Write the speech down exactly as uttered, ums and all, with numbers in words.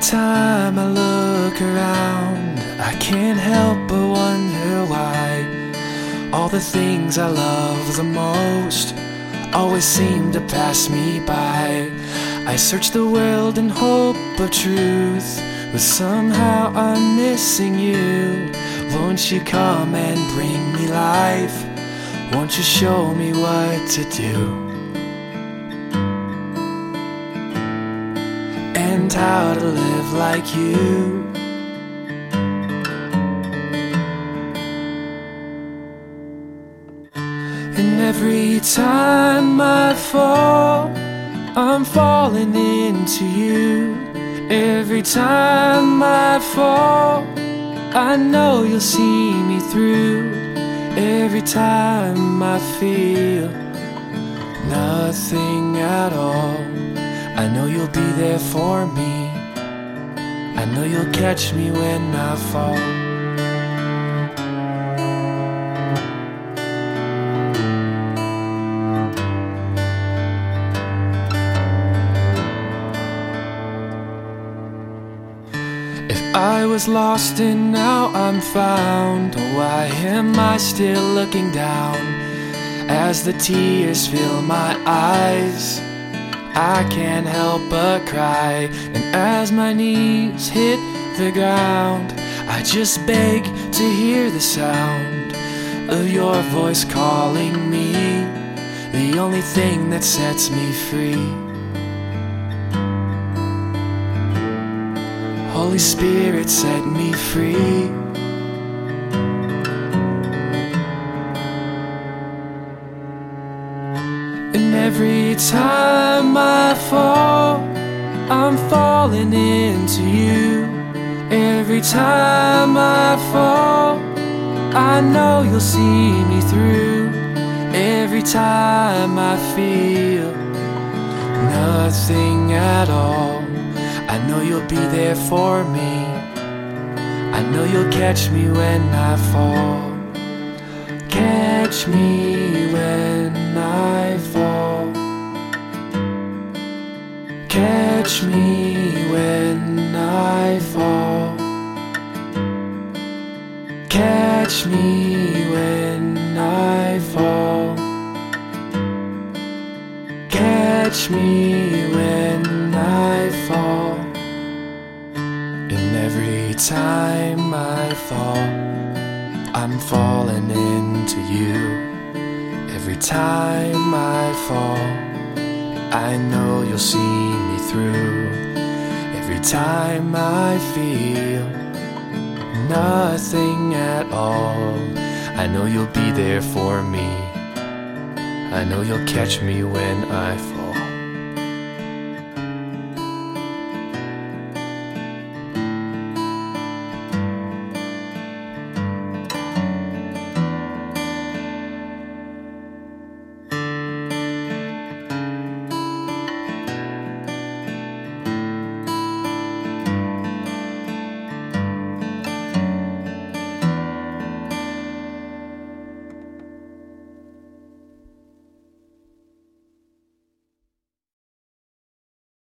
time I look around, I can't help but wonder why all the things I love the most always seem to pass me by. I search the world in hope of truth, but somehow I'm missing you. Won't you come and bring me life? Won't you show me what to do? And how to live like you. And every time I fall, I'm falling into you. Every time I fall, I know you'll see me through. Every time I feel nothing at all, I know you'll be there for me. I know you'll catch me when I fall. If I was lost and now I'm found, why am I still looking down? As the tears fill my eyes, I can't help but cry. And as my knees hit the ground, I just beg to hear the sound of your voice calling me, the only thing that sets me free. Holy Spirit, set me free. And every time I fall, I'm falling into you. Every time I fall, I know you'll see me through. Every time I feel nothing at all, I know you'll be there for me. I know you'll catch me when I fall. Catch me when I fall. Catch me when I fall. Catch me when I fall. Catch me when I fall. And every time I fall, I'm falling into you. Every time I fall, I know you'll see me through. Every time I feel nothing at all, I know you'll be there for me. I know you'll catch me when I fall.